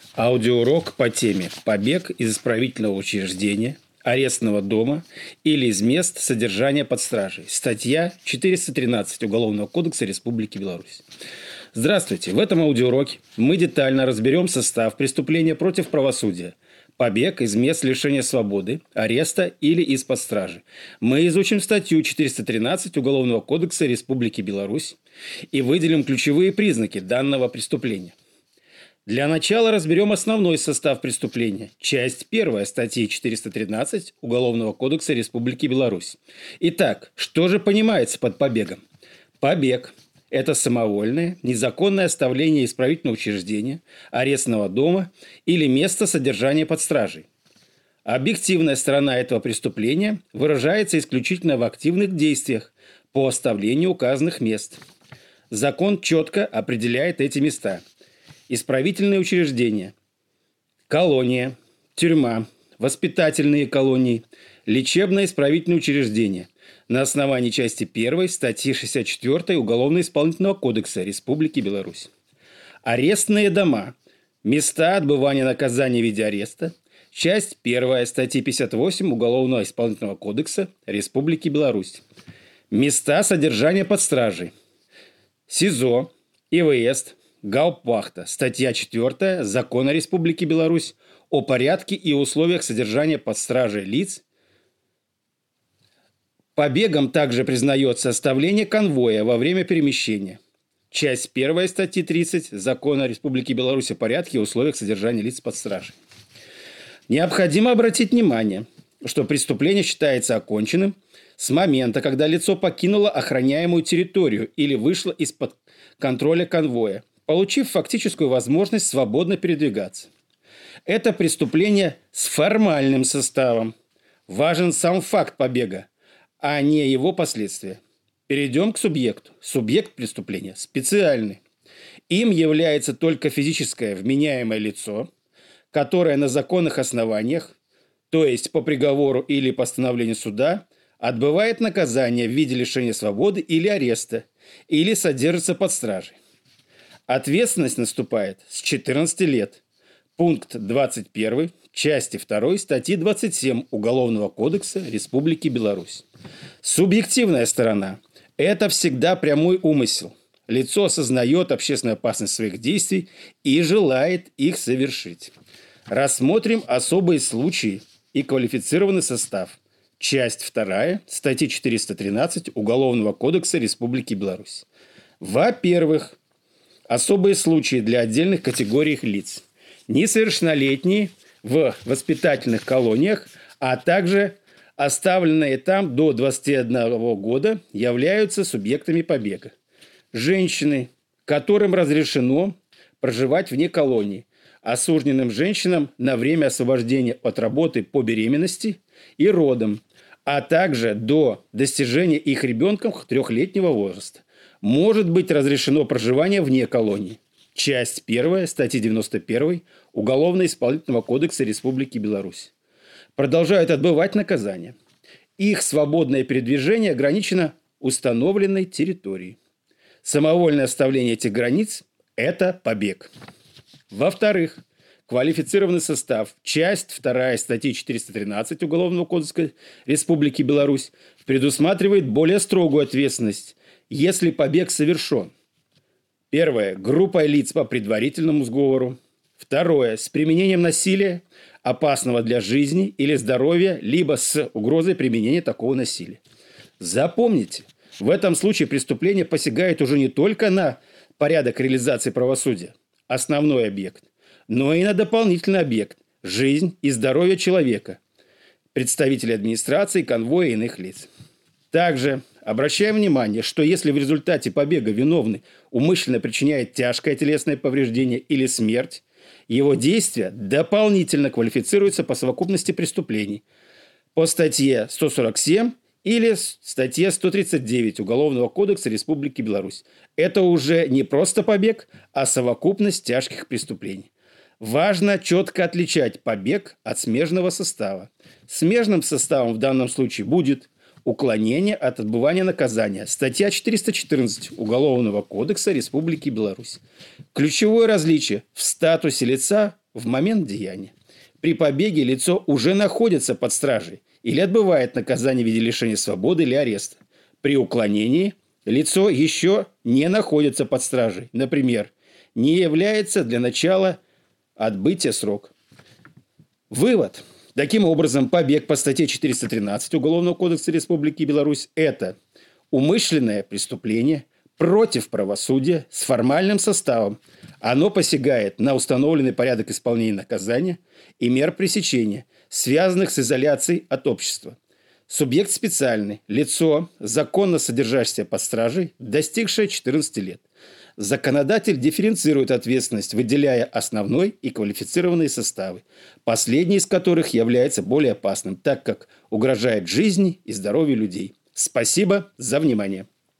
Аудиоурок по теме «Побег из исправительного учреждения, арестного дома или из мест содержания под стражей». Статья 413 Уголовного кодекса Республики Беларусь. Здравствуйте! В этом аудиоуроке мы детально разберем состав преступления против правосудия. Побег из мест лишения свободы, ареста или из-под стражи. Мы изучим статью 413 Уголовного кодекса Республики Беларусь и выделим ключевые признаки данного преступления. Для начала разберем основной состав преступления. Часть 1 статьи 413 Уголовного кодекса Республики Беларусь. Итак, что же понимается под побегом? Побег – это самовольное, незаконное оставление исправительного учреждения, арестного дома или места содержания под стражей. Объективная сторона этого преступления выражается исключительно в активных действиях по оставлению указанных мест. Закон четко определяет эти места. Исправительные учреждения, колония, тюрьма, воспитательные колонии, лечебно-исправительные учреждения на основании части 1 статьи 64 Уголовно-исполнительного кодекса Республики Беларусь. Арестные дома, места отбывания наказания в виде ареста, часть 1 статьи 58 Уголовно-исполнительного кодекса Республики Беларусь. Места содержания под стражей, СИЗО и выезд, Гауптвахта, статья 4 Закона Республики Беларусь о порядке и условиях содержания под стражей лиц. Побегом также признается оставление конвоя во время перемещения. Часть 1 статьи 30 Закона Республики Беларусь о порядке и условиях содержания лиц под стражей. Необходимо обратить внимание, что преступление считается оконченным с момента, когда лицо покинуло охраняемую территорию или вышло из-под контроля конвоя, получив фактическую возможность свободно передвигаться. Это преступление с формальным составом. Важен сам факт побега, а не его последствия. Перейдем к субъекту. Субъект преступления специальный. Им является только физическое вменяемое лицо, которое на законных основаниях, то есть по приговору или постановлению суда, отбывает наказание в виде лишения свободы или ареста, или содержится под стражей. Ответственность наступает с 14 лет. Пункт 21 части 2 статьи 27 Уголовного кодекса Республики Беларусь. Субъективная сторона – это всегда прямой умысел. Лицо осознает общественную опасность своих действий и желает их совершить. Рассмотрим особые случаи и квалифицированный состав. Часть 2 статьи 413 Уголовного кодекса Республики Беларусь. Во-первых, особые случаи для отдельных категорий лиц. Несовершеннолетние в воспитательных колониях, а также оставленные там до 21 года являются субъектами побега. Женщины, которым разрешено проживать вне колонии, осужденным женщинам на время освобождения от работы по беременности и родам, а также до достижения их ребенком 3-летнего возраста. Может быть разрешено проживание вне колонии. Часть 1 статьи 91 Уголовно-исполнительного кодекса Республики Беларусь. Продолжают отбывать наказание. Их свободное передвижение ограничено установленной территорией. Самовольное оставление этих границ – это побег. Во-вторых, квалифицированный состав. Часть 2 статьи 413 Уголовного кодекса Республики Беларусь предусматривает более строгую ответственность, если побег совершен. 1. Группой лиц по предварительному сговору. 2. С применением насилия, опасного для жизни или здоровья, либо с угрозой применения такого насилия. Запомните, в этом случае преступление посягает уже не только на порядок реализации правосудия, основной объект, но и на дополнительный объект – жизнь и здоровье человека, представителей администрации, конвоя и иных лиц. Также обращаем внимание, что если в результате побега виновный умышленно причиняет тяжкое телесное повреждение или смерть, его действия дополнительно квалифицируются по совокупности преступлений по статье 147 или статье 139 Уголовного кодекса Республики Беларусь. Это уже не просто побег, а совокупность тяжких преступлений. Важно четко отличать побег от смежного состава. Смежным составом в данном случае будет уклонение от отбывания наказания. Статья 414 Уголовного кодекса Республики Беларусь. Ключевое различие в статусе лица в момент деяния. При побеге лицо уже находится под стражей или отбывает наказание в виде лишения свободы или ареста. При уклонении лицо еще не находится под стражей. Например, не является для начала отбытия срока. Вывод. Таким образом, побег по статье 413 Уголовного кодекса Республики Беларусь – это умышленное преступление против правосудия с формальным составом. Оно посягает на установленный порядок исполнения наказания и мер пресечения, связанных с изоляцией от общества. Субъект специальный – лицо, законно содержащееся под стражей, достигшее 14 лет. Законодатель дифференцирует ответственность, выделяя основной и квалифицированные составы, последний из которых является более опасным, так как угрожает жизни и здоровью людей. Спасибо за внимание.